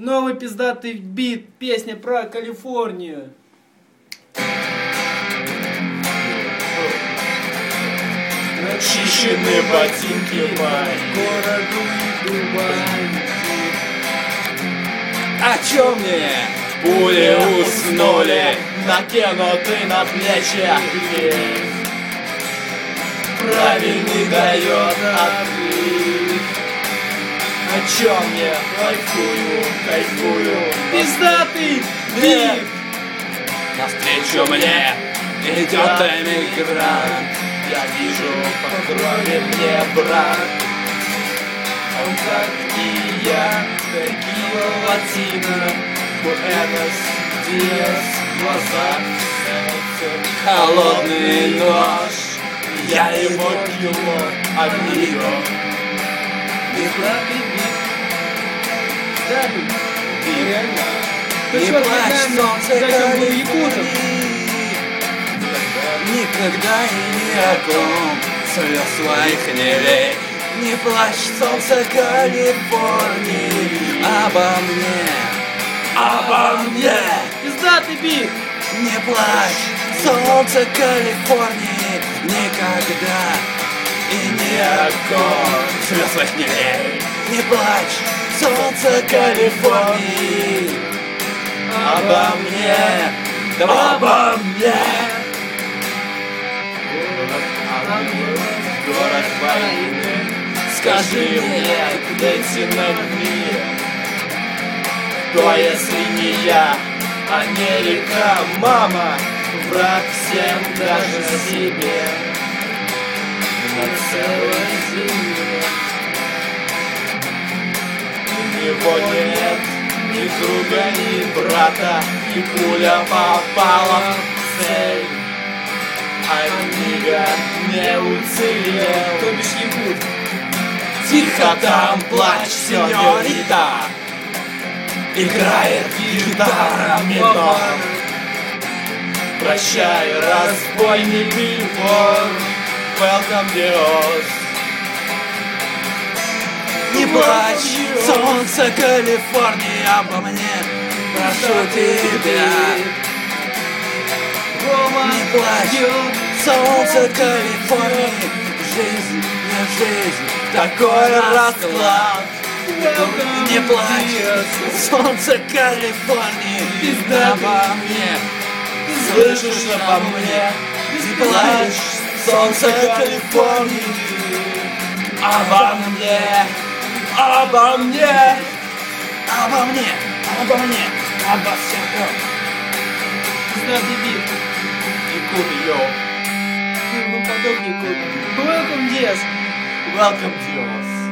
Новый пиздатый бит, песня про Калифорнию. Начищены ботинки по городу Дубай. О чем мне? Пули уснули, накинуты на плечи гриф. Правильный дает отрыв. О чем мне? Кайфую. Пиздатый бит. Навстречу мне идет эмигрант. Я вижу по крови мне брат. Он как и я, такие латино. Буэнос-Диас, глаза, сердце, холодный нож. Я его кило, амиго. Пиздатый бит. Пиздатый. Реально. Ты Не что, плачь, солнце, когда он был якутом? Никогда и ни о ком слез своих не лей. Не плачь, солнце Калифорнии, обо мне. Пиздатый бит. Не плачь, солнце Калифорнии, никогда и ни о ком слез своих не лей. Не плачь, солнце Калифорнии, обо мне, обо мне. Город войны, скажи мне, где теневые? Кто, если не я, Америка, мама, враг всем, даже себе, на целой земле. У него нет ни друга, ни брата, и пуля попала в цель. Амиго не уцелел. То бишь якут. Тихо там плачь, сеньорита. Играет гитара минор. Прощай, разбойник и вор. Welcome, Dios. Не плачь, солнце Калифорнии, обо мне. Прошу тебя. Не плачь, солнце Калифорнии, жизнь, не жизнь, такой расклад. Не плачь, солнце Калифорнии, обо мне, слышишь обо мне? Не плачь, солнце Калифорнии, обо мне, обо мне, обо мне, обо мне, обо всем. Пиздатый бит. Якут, йоу. Фильм поток якут. Welcome, Diaz. Welcome, Dios.